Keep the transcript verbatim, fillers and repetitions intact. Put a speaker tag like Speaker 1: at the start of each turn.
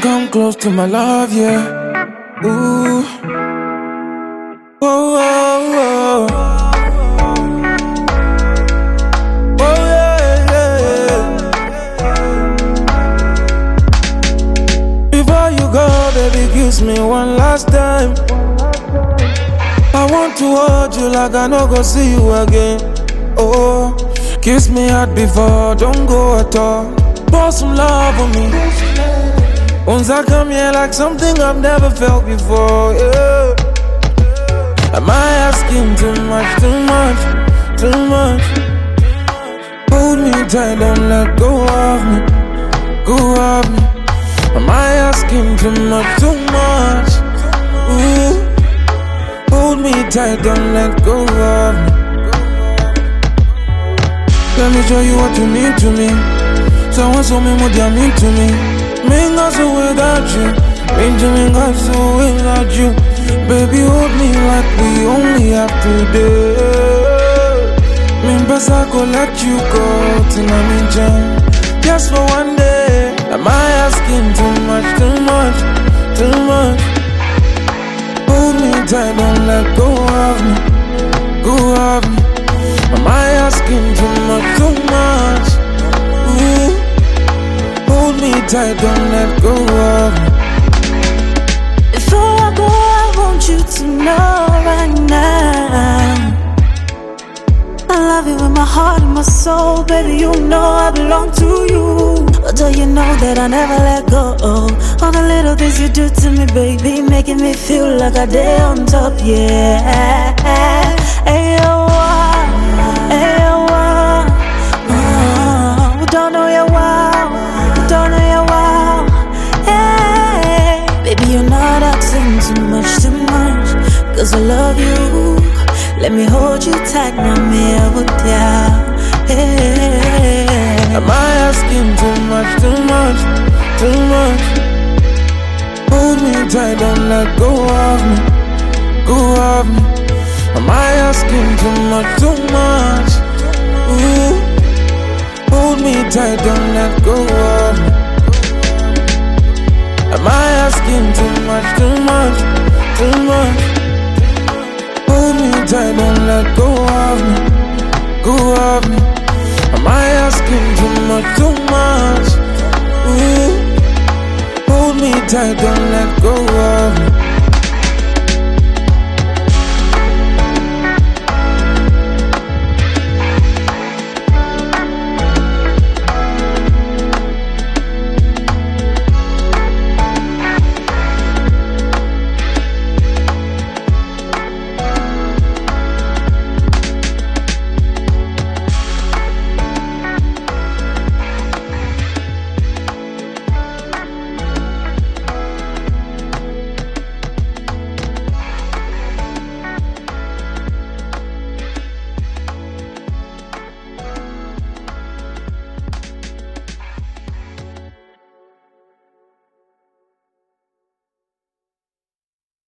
Speaker 1: come close to my love, yeah. Ooh. Whoa, whoa, whoa. Oh, yeah, yeah, yeah. Before you go, baby, kiss me one last time. I want to hold you like I no go see you again. Oh, kiss me hard before, don't go at all. Pour some love on me. Once I come here like something I've never felt before, yeah. Am I asking too much, too much, too much? Hold me tight, don't let go of me, go of me. Am I asking too much, too much? Ooh. Hold me tight, don't let go of me. Let me show you what you mean to me. Someone show me what you mean to me. Minga so without you, mean to me so without you. Baby, hold me like we only have today. Mean best I go let you go till I'm in jam. Just for one day. Am I asking too much, too much, too much? Hold me tight, don't let go of me, go of me. Am I asking too much, too much? Ooh. Hold me tight, don't let go of me.
Speaker 2: Before I go, I want you to know right now I love you with my heart and my soul. Baby, you know I belong to you. But do you know that I never let go? All the little things you do to me, baby, making me feel like I did on top, yeah. Hey, oh, hey, oh, oh, we don't know you wow, we don't know you wow. Hey, baby, you're not asking too much, too much, cause I love you. Let me hold you tight, now me I would down. Hey.
Speaker 1: Am I asking too much, too much, too much? Hold me tight, don't let go of me, go of me. Am I asking too much, too much? Ooh. Hold me tight, don't let go of me. Am I asking too much, too much, too much? Hold me tight, don't let go of me, go of me. Am I asking too much, too much? Ooh. Hold me tight, don't let go of me.